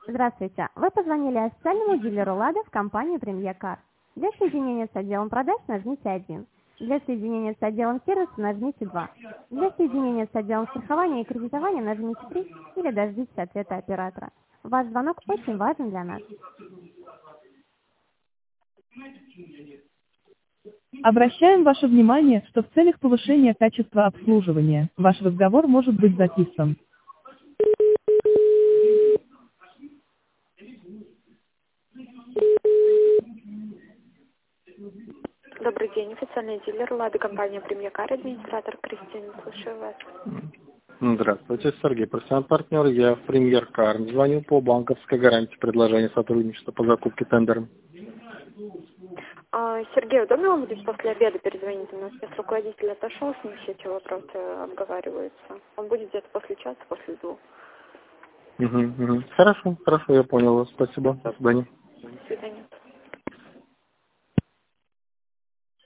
Здравствуйте. Вы позвонили официальному дилеру «Лада» в компанию «Премьер Кар». Для соединения с отделом продаж нажмите 1. Для соединения с отделом сервиса нажмите 2. Для соединения с отделом страхования и кредитования нажмите 3 или дождитесь ответа оператора. Ваш звонок очень важен для нас. Обращаем ваше внимание, что в целях повышения качества обслуживания ваш разговор может быть записан. Добрый день, официальный дилер «Лада», компания «Премьер Кар», администратор Кристина, слушаю вас. Здравствуйте, Сергей, профессиональный партнер. Я в Премьер Кар. Звоню по банковской гарантии предложения сотрудничества по закупке тендером. Сергей, удобно вам будет после обеда перезвонить? У нас сейчас руководитель отошел, с ним все эти вопросы обговариваются. Он будет где-то после часа, после 2. Хорошо, я понял вас. Спасибо. До свидания.